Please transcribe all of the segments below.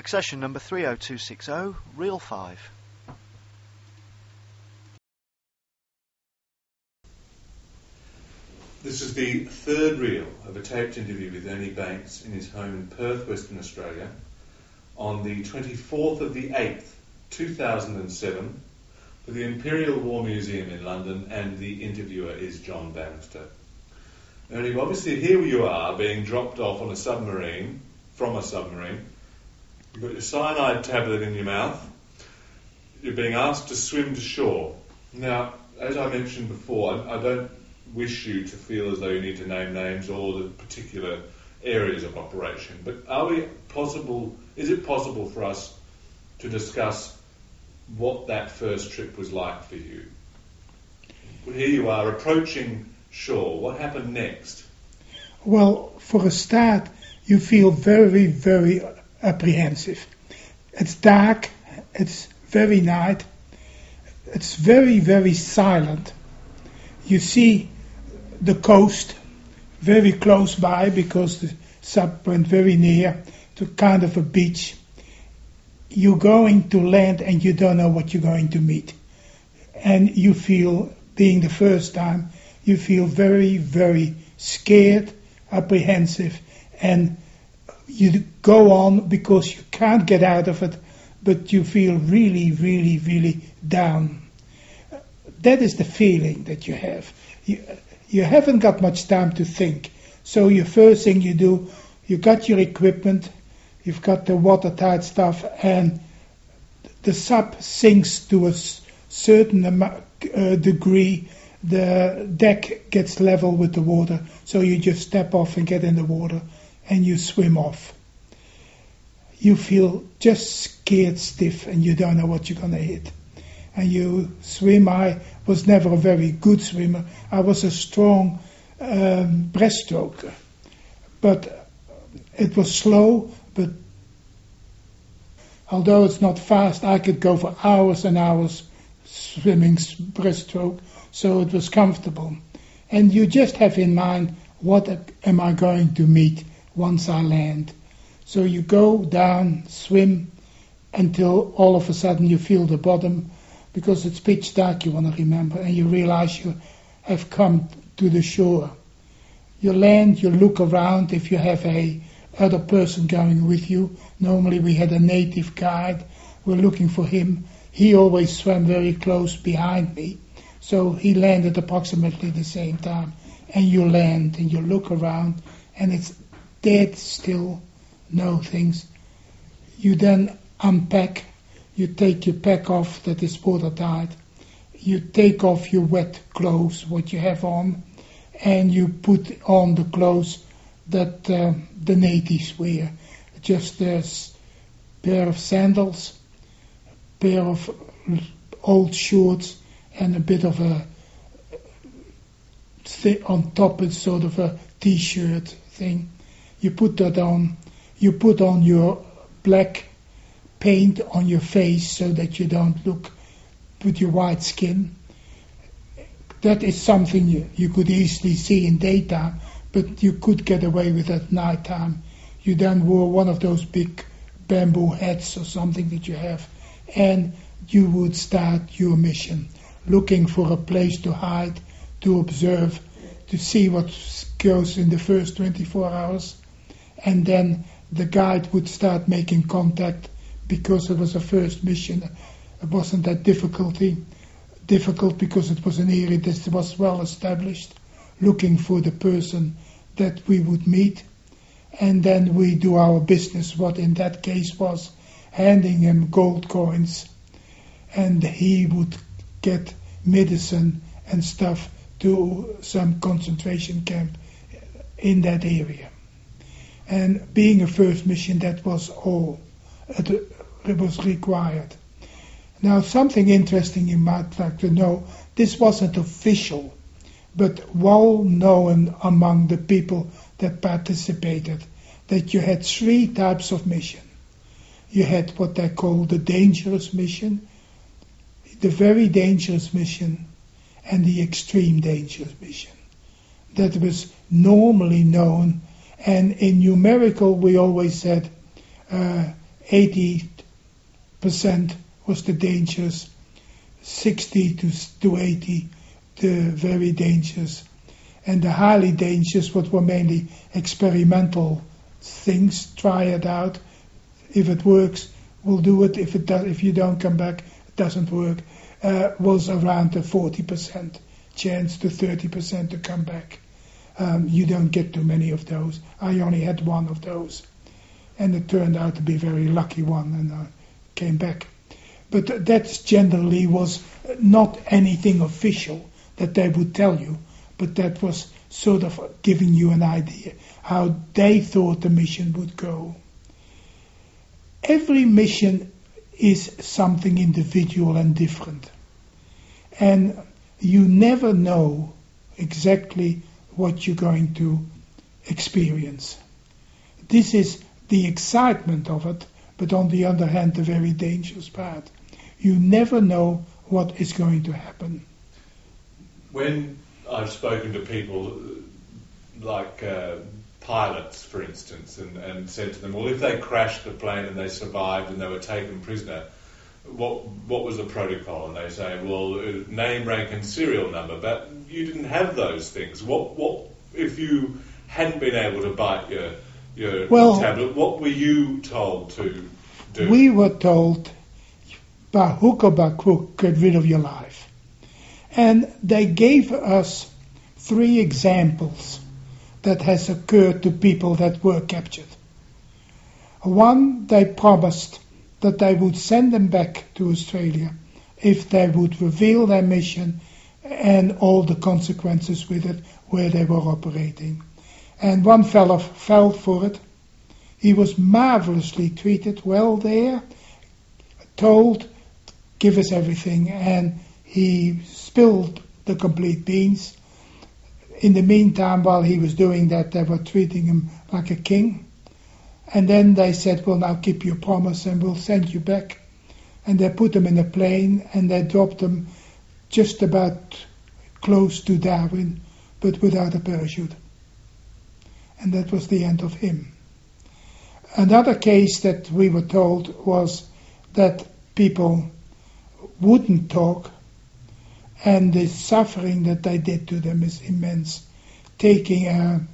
Accession number 30260, reel 5. This is the third reel of a taped interview with Ernie Banks in his home in Perth, Western Australia, on the 24th of the 8th, 2007, for the Imperial War Museum in London, and the interviewer is John Bannister. Ernie, obviously here you are, being dropped off on a submarine, from a submarine. You've got your cyanide tablet in your mouth. You're being asked to swim to shore. Now, as I mentioned before, I don't wish you to feel as though you need to name names or the particular areas of operation, but is it possible for us to discuss what that first trip was like for you? Here you are approaching shore. What happened next? Well, for a start, you feel very, very apprehensive. It's dark, it's very night, it's very, very silent. You see the coast very close by because the sub went very near to kind of a beach. You're going to land and you don't know what you're going to meet. And you feel, being the first time, you feel very, very scared, apprehensive, and you go on because you can't get out of it, but you feel really, really, really down. That is the feeling that you have. You haven't got much time to think. So the first thing you do, you got your equipment, you've got the watertight stuff, and the sub sinks to a certain degree. The deck gets level with the water, so you just step off and get in the water, and you swim off. You feel just scared stiff, and you don't know what you're going to hit. And you swim. I was never a very good swimmer. I was a strong breaststroker. But it was slow, but although it's not fast, I could go for hours and hours swimming breaststroke, so it was comfortable. And you just have in mind, what am I going to meet once I land? So you go down, swim, until all of a sudden you feel the bottom, because it's pitch dark, you want to remember, and you realize you have come to the shore. You land, you look around if you have a other person going with you. Normally we had a native guide. We're looking for him. He always swam very close behind me, so he landed approximately the same time. And you land and you look around, and it's dead still, no things. You then unpack. You take your pack off that is watertight. You take off your wet clothes, what you have on, and you put on the clothes that the natives wear. Just a pair of sandals, pair of old shorts, and a bit of a on top it's sort of a t-shirt thing. You put that on. You put on your black paint on your face so that you don't look with your white skin. That is something you could easily see in daytime, but you could get away with at nighttime. You then wore one of those big bamboo hats or something that you have, and you would start your mission, looking for a place to hide, to observe, to see what goes in the first 24 hours. And then the guide would start making contact. Because it was a first mission, it wasn't that difficult because it was an area that was well established, looking for the person that we would meet. And then we do our business, what in that case was handing him gold coins, and he would get medicine and stuff to some concentration camp in that area. And being a first mission, that was all. It was required. Now, something interesting you might like to know, this wasn't official, but well known among the people that participated, that you had three types of mission. You had what they call the dangerous mission, the very dangerous mission, and the extreme dangerous mission. That was normally known, and in numerical we always said 80% was the dangerous, 60 to 80 the very dangerous, and the highly dangerous, what were mainly experimental things, try it out. If it works, we'll do it. If it does, if you don't come back, it doesn't work. Was around the 40% chance to 30% to come back. You don't get too many of those. I only had one of those, and it turned out to be a very lucky one, and I came back. But that generally was not anything official that they would tell you, but that was sort of giving you an idea how they thought the mission would go. Every mission is something individual and different, and you never know exactly what you're going to experience. This is the excitement of it, but on the other hand, the very dangerous part. You never know what is going to happen. When I've spoken to people like pilots, for instance, and said to them, well, if they crashed the plane and they survived and they were taken prisoner, what was the protocol? And they say, well, name, rank and serial number. But you didn't have those things. What if you hadn't been able to bite your tablet, what were you told to do? We were told, by hook or by crook, get rid of your life. And they gave us 3 examples that has occurred to people that were captured. One, they promised that they would send them back to Australia if they would reveal their mission and all the consequences with it where they were operating. And one fellow fell for it. He was marvelously treated, well there, told, give us everything, and he spilled the complete beans. In the meantime, while he was doing that, they were treating him like a king. And then they said, well, now keep your promise and we'll send you back. And they put him in a plane and they dropped him just about close to Darwin, but without a parachute. And that was the end of him. Another case that we were told was that people wouldn't talk, and the suffering that they did to them is immense. Taking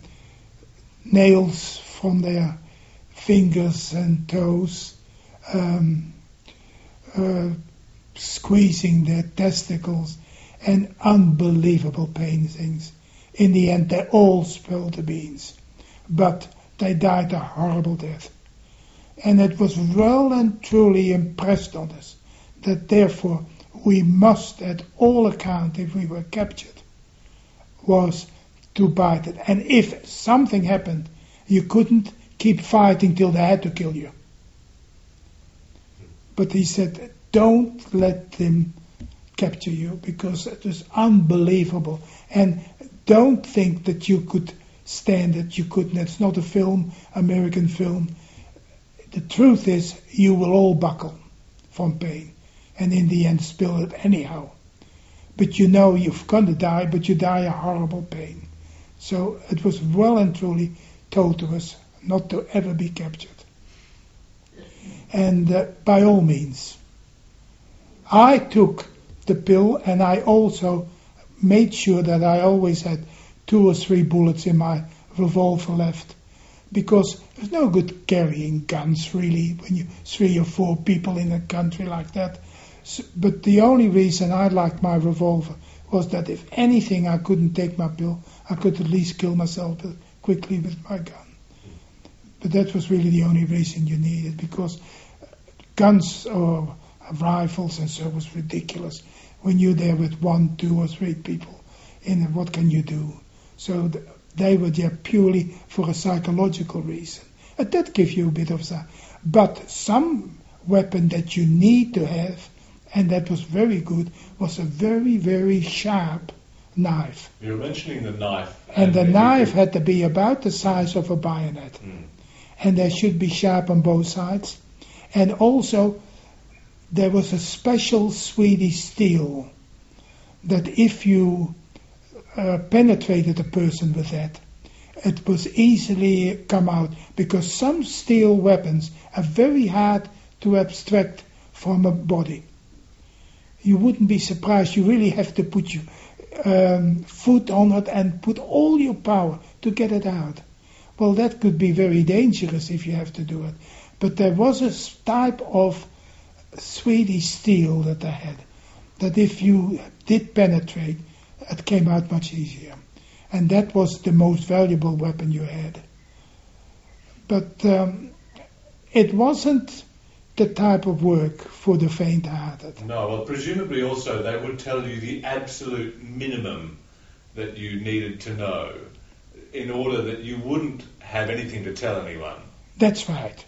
nails from their fingers and toes, squeezing their testicles, and unbelievable pain things. In the end, they all spilled the beans, but they died a horrible death. And it was well and truly impressed on us that therefore we must, at all account, if we were captured, was to bite it. And if something happened, you couldn't keep fighting till they had to kill you. But he said, don't let them capture you, because it was unbelievable. And don't think that you could stand it. You couldn't. It's not a film, American film. The truth is, you will all buckle from pain, and in the end spill it anyhow. But you know you're going to die, but you die a horrible pain. So it was well and truly told to us not to ever be captured. And by all means, I took the pill, and I also made sure that I always had 2 or 3 bullets in my revolver left, because there's no good carrying guns really when you 3 or 4 people in a country like that. So, but the only reason I liked my revolver was that if anything I couldn't take my pill, I could at least kill myself quickly with my gun. But that was really the only reason you needed, because guns or rifles and so was ridiculous. When you're there with 1, 2 or 3 people, what can you do? So they were there purely for a psychological reason. And that gives you a bit of that. But some weapon that you need to have, and that was very good, was a very, very sharp knife. You're mentioning the knife. And the knife had to be about the size of a bayonet. And they should be sharp on both sides. And also, there was a special Swedish steel that if you penetrated a person with that, it was easily come out, because some steel weapons are very hard to abstract from a body. You wouldn't be surprised. You really have to put your foot on it and put all your power to get it out. Well, that could be very dangerous if you have to do it. But there was a type of Swedish steel that they had, that if you did penetrate, it came out much easier. And that was the most valuable weapon you had. But it wasn't the type of work for the faint-hearted. No, well, presumably also they would tell you the absolute minimum that you needed to know in order that you wouldn't have anything to tell anyone. That's right.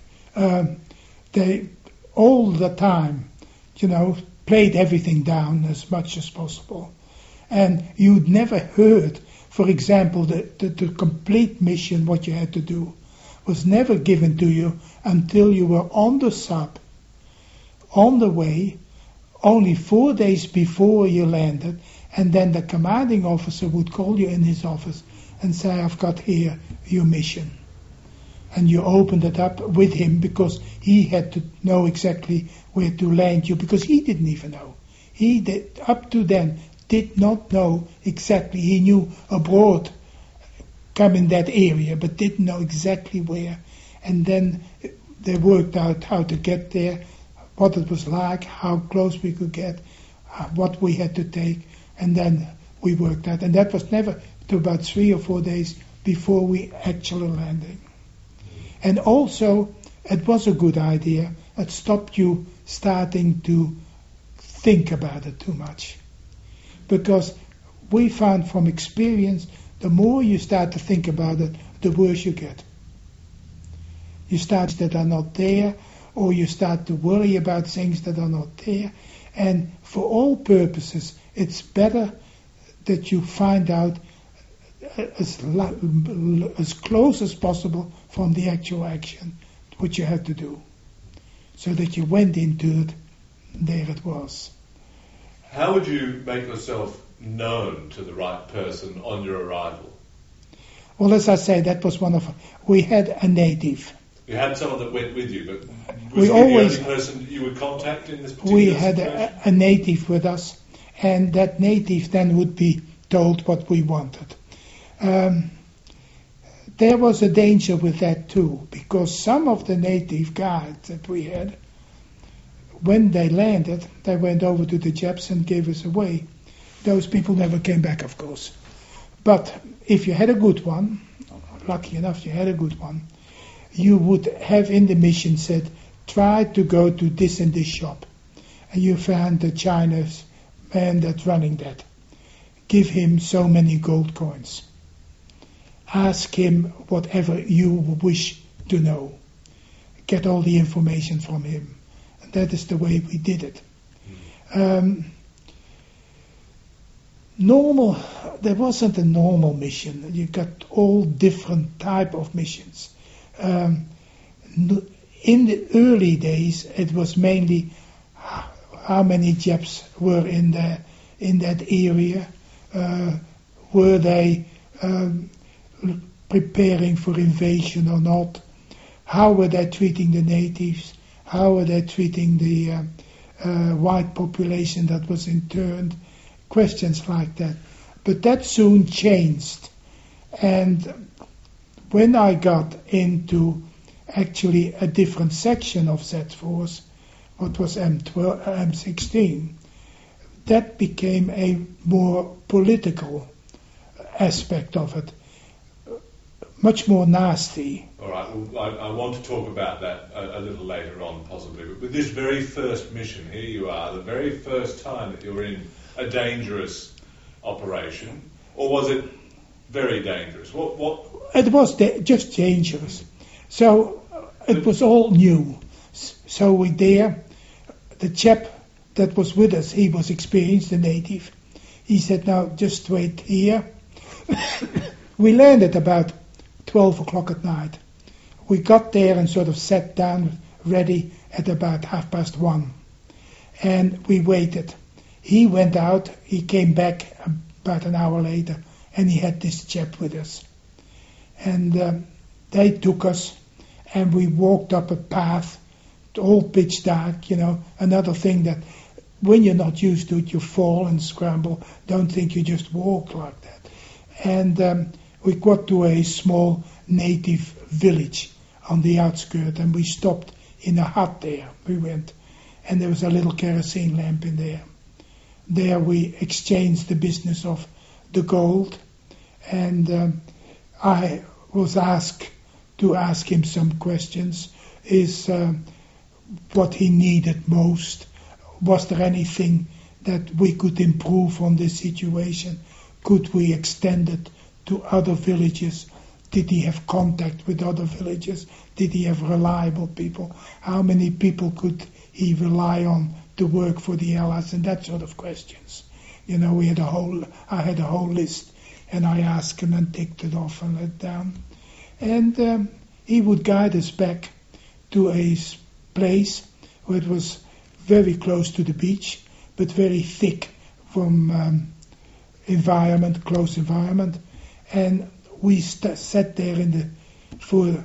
They all the time, played everything down as much as possible. And you'd never heard, for example, the complete mission, what you had to do, was never given to you until you were on the sub, on the way, only 4 days before you landed, and then the commanding officer would call you in his office and say, I've got here your mission. And you opened it up with him, because he had to know exactly where to land you, because he didn't even know. He did, up to then, did not know exactly. He knew abroad, come in that area, but didn't know exactly where. And then they worked out how to get there, what it was like, how close we could get, what we had to take, and then we worked out. And that was never to about 3 or 4 days before we actually landed. And also, it was a good idea. It stopped you starting to think about it too much. Because we found from experience, the more you start to think about it, the worse you get. You start that are not there, or you start to worry about things that are not there. And for all purposes, it's better that you find out as close as possible from the actual action, which you had to do. So that you went into it, there it was. How would you make yourself known to the right person on your arrival? Well, as I say, that was we had a native. You had someone that went with you, but was we he always, the only person you would contact in this particular we situation? had a native with us, and that native then would be told what we wanted. There was a danger with that too, because some of the native guides that we had, when they landed, they went over to the Japs and gave us away. Those people never came back, of course. But if you had a good one, lucky enough you had a good one, you would have in the mission said, try to go to this and this shop. And you found the Chinese man that's running that. Give him so many gold coins. Ask him whatever you wish to know. Get all the information from him. And that is the way we did it. There wasn't a normal mission. You got all different type of missions. In the early days, it was mainly how many Japs were in that area. Were they preparing for invasion or not? How were they treating the natives? How were they treating the white population that was interned? Questions like that. But that soon changed. And when I got into actually a different section of that force, what was M16, that became a more political aspect of it, much more nasty. All right, well, I want to talk about that a little later on, possibly. But with this very first mission, here you are, the very first time that you're in a dangerous operation, or was it very dangerous? What? It was just dangerous. So it was all new. So we there, the chap that was with us, he was experienced, the native. He said, now just wait here. We landed about 12 o'clock at night. We got there and sort of sat down ready at about 1:30. And we waited. He went out, he came back about an hour later, and he had this chap with us. And they took us, and we walked up a path, all pitch dark, another thing that when you're not used to it, you fall and scramble. Don't think you just walk like that. And we got to a small native village on the outskirts, and we stopped in a hut there. We went, and there was a little kerosene lamp in there. There we exchanged the business of the gold, and I was asked to ask him some questions. What he needed most. Was there anything that we could improve on this situation? Could we extend it to other villages? Did he have contact with other villages? Did he have reliable people? How many people could he rely on to work for the Allies? And that sort of questions. I had a whole list, and I asked him and ticked it off and let down. And he would guide us back to a place where it was very close to the beach, but very thick from close environment. And we sat there for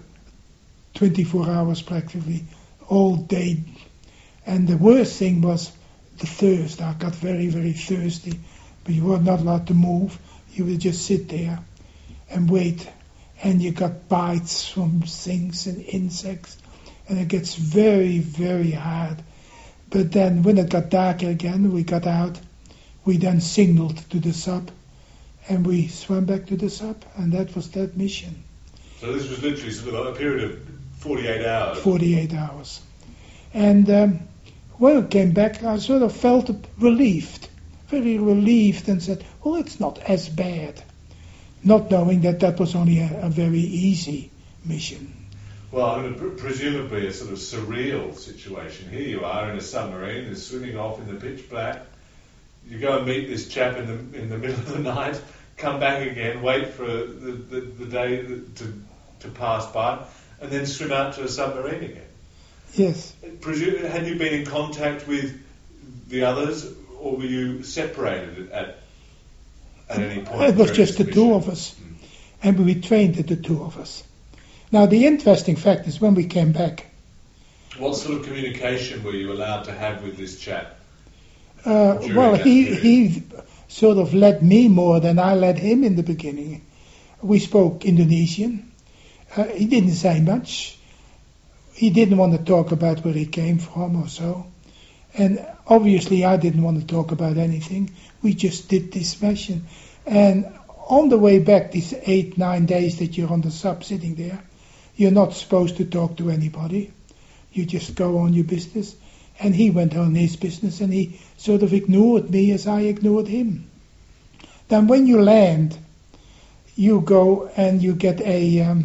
24 hours practically, all day. And the worst thing was the thirst. I got very, very thirsty, but you were not allowed to move. You would just sit there and wait. And you got bites from things and insects. And it gets very, very hard. But then when it got darker again, we got out. We then signaled to the sub, and we swam back to the sub, and that was that mission. So this was literally sort of a period of 48 hours? 48 hours. And when I came back, I sort of felt relieved, very relieved, and said, well, it's not as bad. Not knowing that was only a very easy mission. Well, I mean, presumably a sort of surreal situation. Here you are in a submarine, they're swimming off in the pitch black. You go and meet this chap in the middle of the night, come back again, wait for the day to pass by, and then swim out to a submarine again. Yes. Had you been in contact with the others, or were you separated at any point? It was just the two of us, and we trained the two of us. Now, the interesting fact is when we came back... What sort of communication were you allowed to have with this chap? Well, he sort of led me more than I led him in the beginning. We spoke Indonesian. He didn't say much. He didn't want to talk about where he came from or so. And obviously I didn't want to talk about anything. We just did this mission. And on the way back, these 8-9 days that you're on the sub sitting there, you're not supposed to talk to anybody. You just go on your business. And he went on his business, and he sort of ignored me as I ignored him. Then when you land, you go and you get it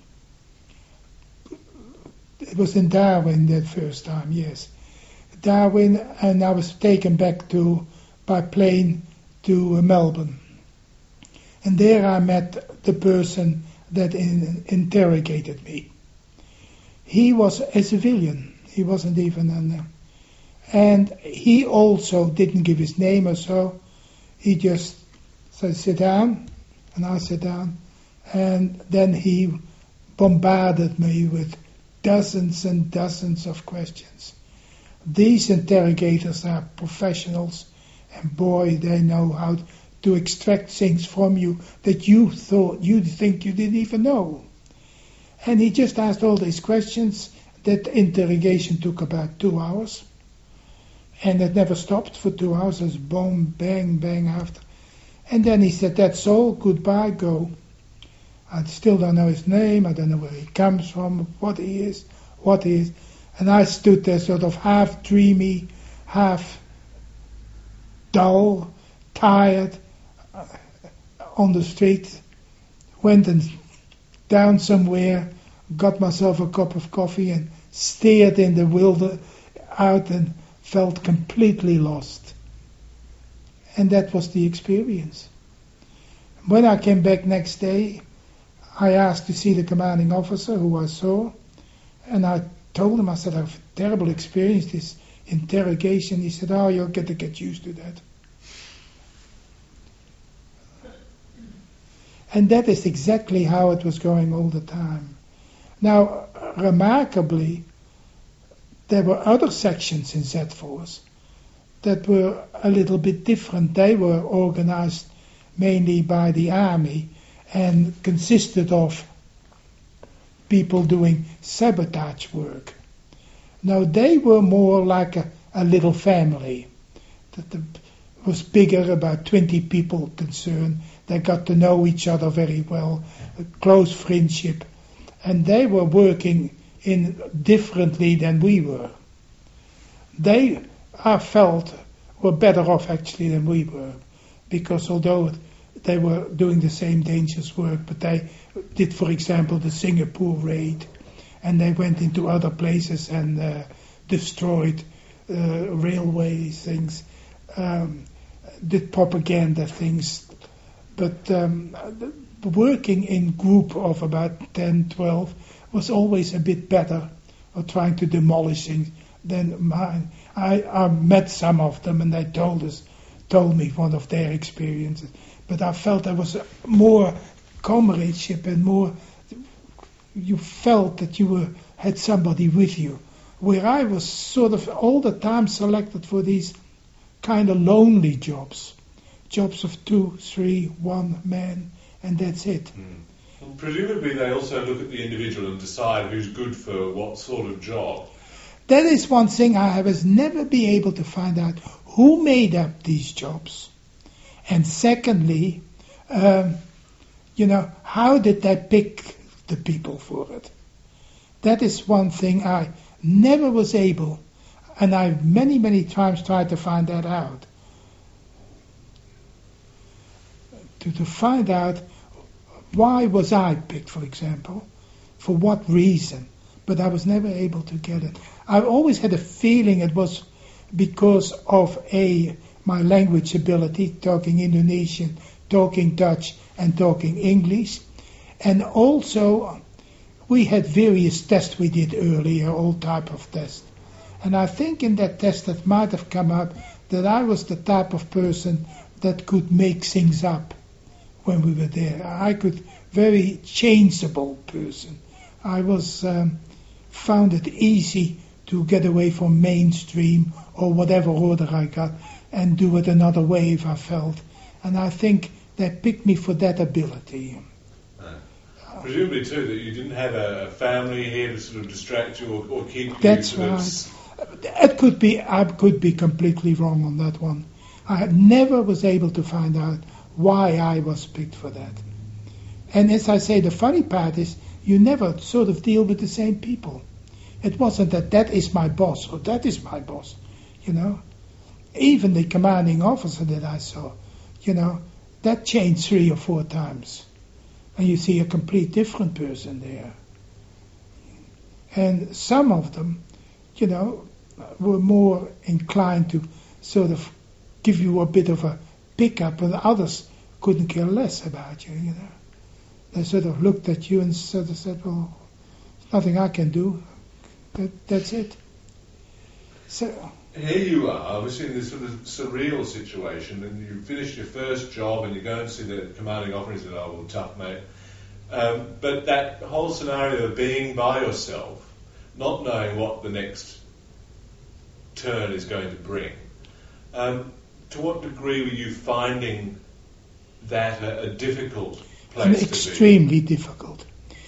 was in Darwin that first time, yes. Darwin, and I was taken back by plane to Melbourne. And there I met the person that interrogated me. He was a civilian. He wasn't even and he also didn't give his name or so. He just said, sit down, and I sat down. And then he bombarded me with dozens and dozens of questions. These interrogators are professionals, and boy, they know how to extract things from you that you think you didn't even know. And he just asked all these questions. That interrogation took about 2 hours. And it never stopped for 2 hours. It was boom, bang, bang after. And then he said, that's all, goodbye, go. I still don't know his name. I don't know where he comes from, what he is. And I stood there sort of half dreamy, half dull, tired, on the street. Went down somewhere, got myself a cup of coffee and stared in the wilder out and felt completely lost. And that was the experience. When I came back next day, I asked to see the commanding officer who I saw, and I told him, I said, I've a terrible experience, this interrogation. He said, oh, you'll get used to that. And that is exactly how it was going all the time. Now, remarkably, there were other sections in Z-Force that were a little bit different. They were organized mainly by the army and consisted of people doing sabotage work. Now, they were more like a little family. That was bigger, about 20 people concerned. They got to know each other very well, a close friendship. And they were working differently than we were. They, I felt, were better off actually than we were, because although they were doing the same dangerous work, but they did, for example, the Singapore raid, and they went into other places and destroyed railway things, did propaganda things. But working in group of about 10, 12 was always a bit better, or trying to demolish things, than mine. I met some of them, and they told me one of their experiences. But I felt there was more comradeship and more. You felt that you had somebody with you. Where I was sort of all the time selected for these kind of lonely jobs of 2, 3, 1 man, and that's it. Well, presumably they also look at the individual and decide who's good for what sort of job. That is one thing I was never be able to find out who made up these jobs. And secondly, how did they pick the people for it? That is one thing I never was able, and I many, many times tried to find that out. To find out why was I picked, for example, for what reason, but I was never able to get it. I've always had a feeling it was because of my language ability, talking Indonesian, talking Dutch, and talking English. And also, we had various tests we did earlier, all type of tests. And I think in that test it might have come up that I was the type of person that could make things up when we were there. I could, very changeable person. I was found it easy to get away from mainstream or whatever order I got and do it another way if I felt. And I think they picked me for that ability. Presumably too that you didn't have a family here to sort of distract you or keep you. That's right. It could be. I could be completely wrong on that one. I never was able to find out why I was picked for that. And as I say, the funny part is you never sort of deal with the same people. It wasn't that is my boss or that is my boss, Even the commanding officer that I saw, that changed 3 or 4 times. And you see a complete different person there. And some of them, were more inclined to sort of give you a bit of a pickup, and others couldn't care less about you, They sort of looked at you and sort of said, well, there's nothing I can do. That's it. So here you are, obviously in this sort of surreal situation, and you finish your first job and you go and see the commanding officer and say, oh, well, tough, mate. But that whole scenario of being by yourself, not knowing what the next turn is going to bring, to what degree were you finding that a difficult place to be? Extremely difficult.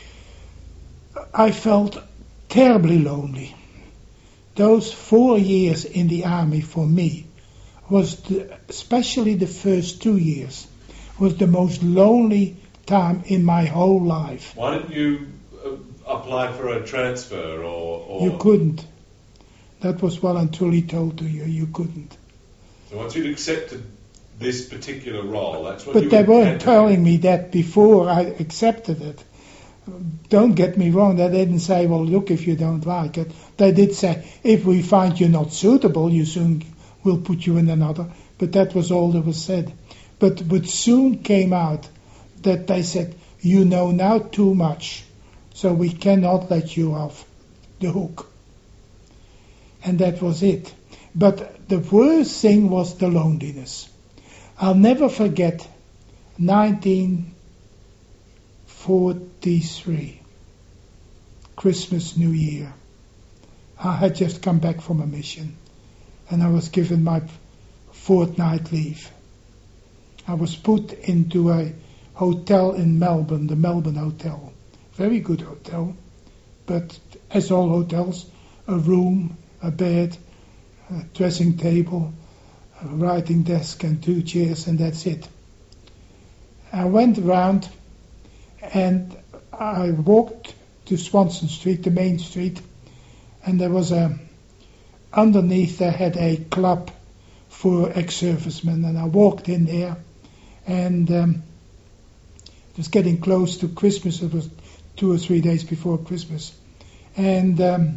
I felt terribly lonely. Those 4 years in the army for me was, especially the first 2 years, was the most lonely time in my whole life. Why didn't you apply for a transfer or... You couldn't. That was well and truly told to you. You couldn't. So once you'd accepted this particular role, that's what but you they would weren't telling me that before I accepted it. Don't get me wrong, they didn't say, well, look, if you don't like it. They did say, if we find you not suitable, you soon will put you in another. But that was all that was said. But soon came out that they said, you know now too much, so we cannot let you off the hook. And that was it. But the worst thing was the loneliness. I'll never forget 19 43, Christmas, New Year. I had just come back from a mission, and I was given my fortnight leave. I was put into a hotel in Melbourne, the Melbourne Hotel. Very good hotel, but as all hotels, a room, a bed, a dressing table, a writing desk and 2 chairs, and that's it. I went around and I walked to Swanston Street, the main street, and there was underneath they had a club for ex-servicemen, and I walked in there, and it was getting close to Christmas. It was 2 or 3 days before Christmas, and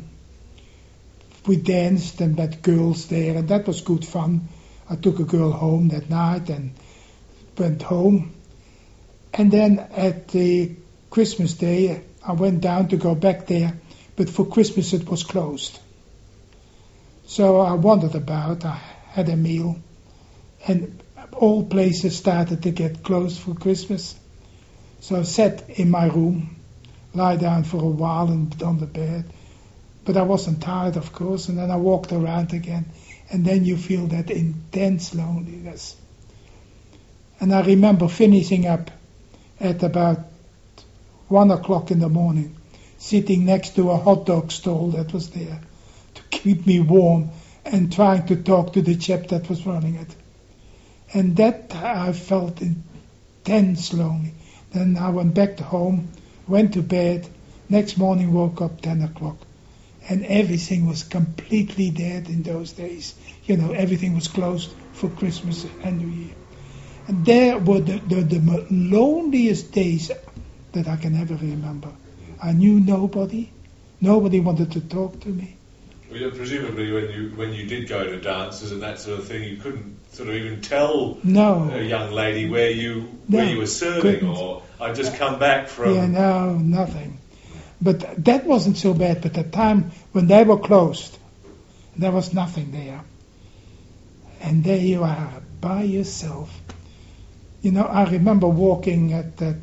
we danced and met girls there, and that was good fun. I took a girl home that night and went home, and then at the Christmas Day I went down to go back there, but for Christmas it was closed. So I wandered about, I had a meal, and all places started to get closed for Christmas. So I sat in my room, lie down for a while and on the bed, but I wasn't tired, of course, and then I walked around again, and then you feel that intense loneliness. And I remember finishing up at about 1 o'clock in the morning, sitting next to a hot dog stall that was there to keep me warm, and trying to talk to the chap that was running it. And that I felt intense lonely. Then I went back to home, went to bed, next morning woke up 10 o'clock. And everything was completely dead in those days. You know, everything was closed for Christmas and New Year. And there were the loneliest days that I can ever remember. I knew nobody. Nobody wanted to talk to me. Well, presumably when you did go to dances and that sort of thing, you couldn't sort of even tell a young lady where you were serving, couldn't. or I'd just come back from... Yeah, no, nothing. But that wasn't so bad. But the time when they were closed, there was nothing there. And there you are, by yourself. You know, I remember walking at that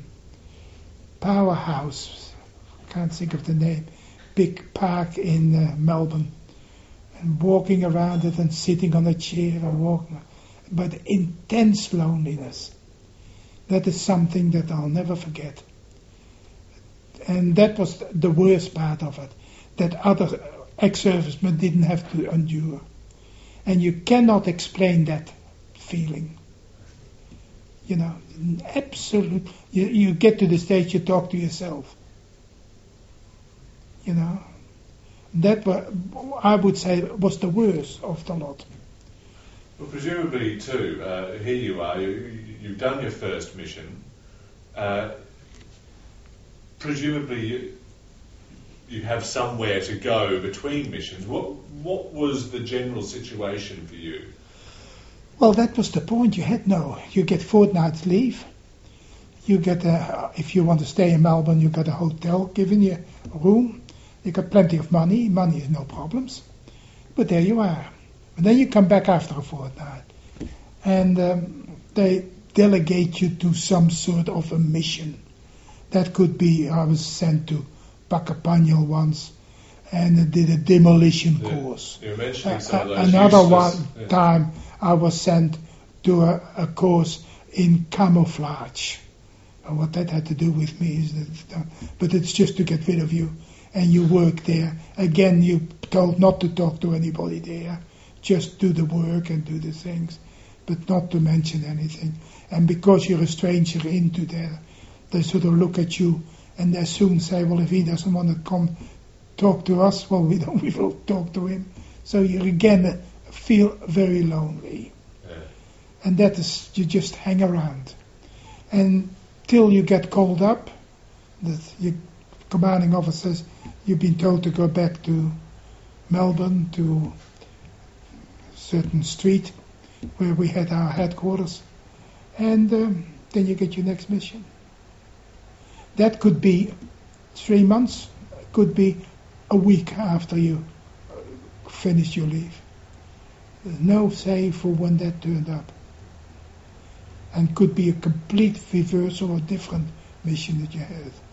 powerhouse, I can't think of the name, big park in Melbourne, and walking around it and sitting on a chair and walking. But intense loneliness. That is something that I'll never forget. And that was the worst part of it, that other ex-servicemen didn't have to endure. And you cannot explain that feeling. You know, absolute. You get to the stage you talk to yourself. You know, that I would say was the worst of the lot. Well, presumably too, here you are. You've done your first mission. Presumably you have somewhere to go between missions. What was the general situation for you? Well, that was the point. You get fortnight's leave. You get if you want to stay in Melbourne, you got a hotel giving you a room. You got plenty of money. Money is no problems. But there you are. And then you come back after a fortnight, and they delegate you to some sort of a mission. That could be, I was sent to Puckapunyal once, and did a demolition course. You're mentioning some of those Another time I was sent to a course in camouflage. And what that had to do with me is that, but it's just to get rid of you, and you work there. Again, you're told not to talk to anybody there, just do the work and do the things, but not to mention anything. And because you're a stranger into there, they sort of look at you, and they soon say, well, if he doesn't want to come talk to us, well, we will talk to him. So you again feel very lonely. Yeah. And that is, you just hang around. And till you get called up, that your commanding officer says, you've been told to go back to Melbourne, to a certain street where we had our headquarters, and then you get your next mission. That could be 3 months, could be a week after you finish your leave. There's no say for when that turned up. And could be a complete reversal or different mission that you have.